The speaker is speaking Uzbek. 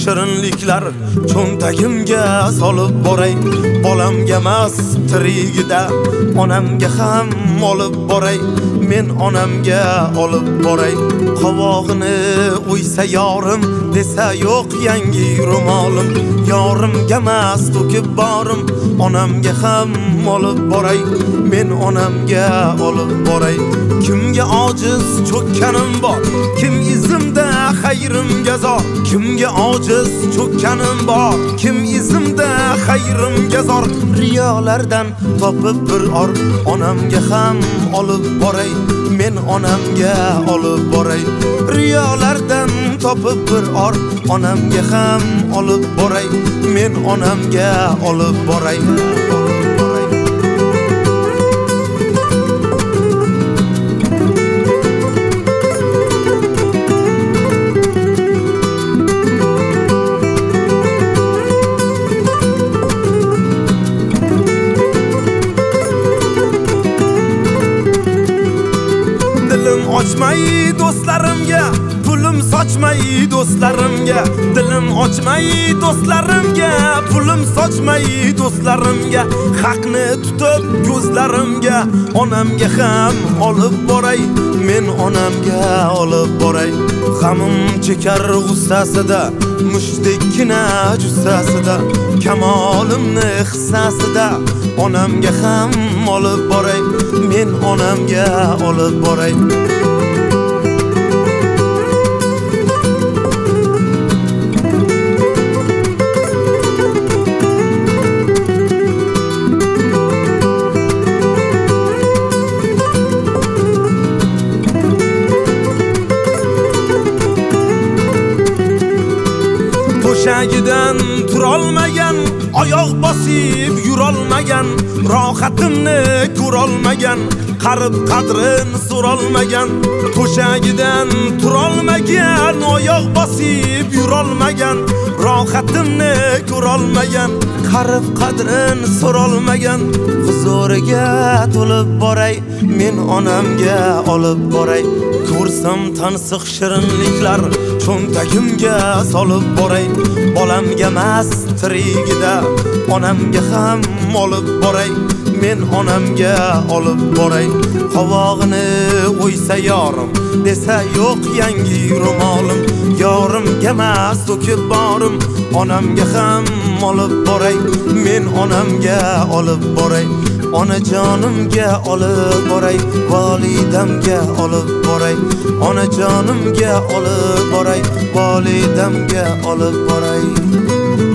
shirinliklar cho'ntagimga solib boray. Bolamga emas tirigida onamga ham olib boray. Men onamga olib boray. Qovog'ini o'ysa yorim desa yo'q yangi ro'molim. Yorimga emas to'kib borim, onamga ham olib boray. Men onamga olib boray. Kimga ojiz cho'kkanim bor, kim izimda xayrimga zor. Kimga ojiz cho'kkanim bor, kim izimda xayrimga zor. Riyolardan topib bir or, onamga ham olib boray. Men onamga olib boray. Riyolardan topib bir or, onamga ham olib boray. Men onamga olib boray. Dilim ochmay do'stlarimga, pulim sochmay do'stlarimga. Dilim ochmay do'stlarimga, pulim sochmay do'stlarimga. Haqni tutib ko'zlarimga, onamga ham olib boray. Men onamga olib boray. G'amim chekar g'ussasida, mushdekkina jussasida, kamolimni hissasida onamga ham olib boray. Men onamga olib boray. To'shagidan turolmagan, oyoq bosib yurolmagan, rohatimni ko'rolmagan, qarib qadrin so'rolmagan. To'shagidan turolmagan, oyoq bosib yurolmagan, rohatimni ko'rolmagan, qarib qadrin so'rolmagan. Huzuriga to'lib boray, men onamga olib boray. Ko'rsam tansiq shirinliklar cho'ntagimga solib boray. Bolamga emas tirigida onamga ham olib boray. Men onamga olib boray. Qovog'ini o'ysa yorim desa yo'q yangi ro'molim. Yorimga emas to'kib borim, onamga ham olib boray. Men onamga olib boray. Onajonimga olib boray, volidamga olib boray. Onajonimga olib boray, volidamga olib boray.